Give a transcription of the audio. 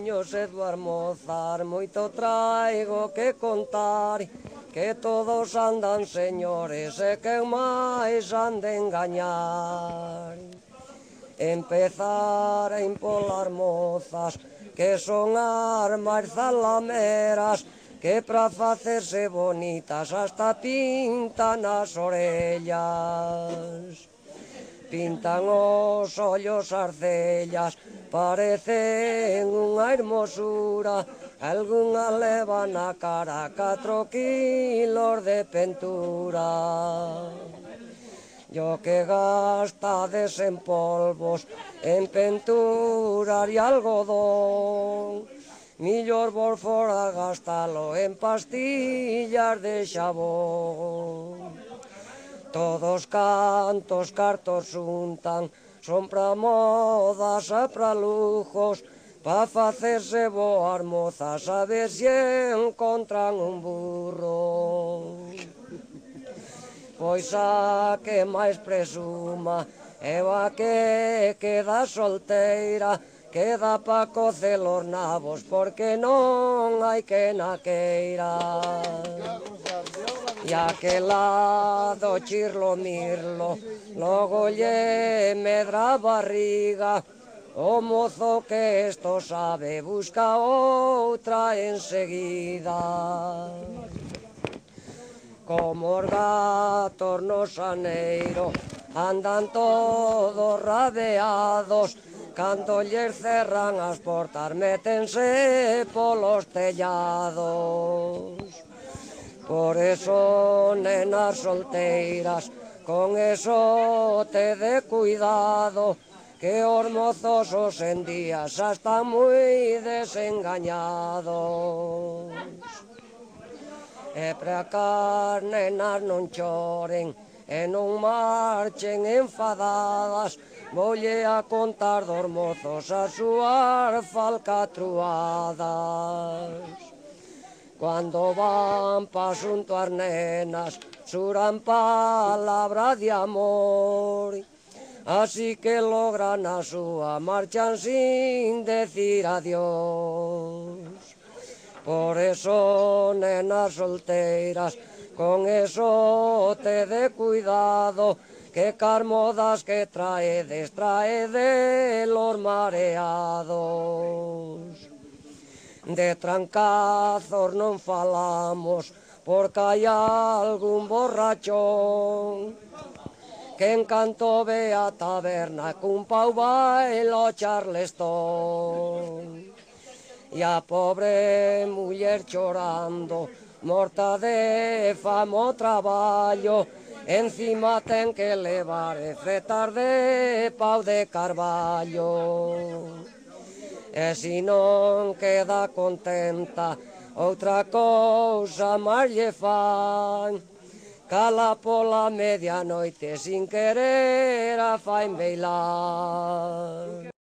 coños e dúas mozas, moito traigo que contar, que todos andan señores e que máis han de engañar. Empezar a impolar mozas, que son as máis zalameras, que pra facerse bonitas hasta pintan as orellas. Pintan os ollos, as cellas, parecen unha hermosura, algunha leva na cara 4 kilos de pentura. Yo que gastades en polvos, en penturas e algodón, millor vos fora gastalo en pastillas de xabón. Todos cantos cartos untan, son pra modas e pra lujos, pa facerse boas mozas, a ver se encontran un burro. Pois a que máis presuma, é a que queda solteira, queda pa cocer os nabos, porque non hai que na queira. E aquela do chirlo mirlo, logo lle medra a barriga, o mozo que esto sabe busca outra enseguida. Como os gatos no xaneiro, andan todos rabeados, cando lles cerran as portas, métense polos tellados. Por eso, nenas solteiras, con eso tede cuidado, que os mozos os en día xa están moi desengañados. E para que as nenas non choren e non marchen enfadadas, voulle a contar dos mozos as súas falcatruadas. Cuando van pa xunto as nenas, suran palabra de amor, así que logran a súa marchan sin decir adiós. Por eso, nenas solteiras, con eso tede cuidado, que cas modas que traedes, traede los mareados. De trancazos non falamos, porque hai algún borrachón que en canto ve a taberna cun pau baila o charlestón. E a pobre muller chorando, morta de famo traballo, encima ten que levar fretas de pau de carballo. E si non queda contenta, outra cousa máis lle fan, cala pola medianoite sin querer a fain beilar.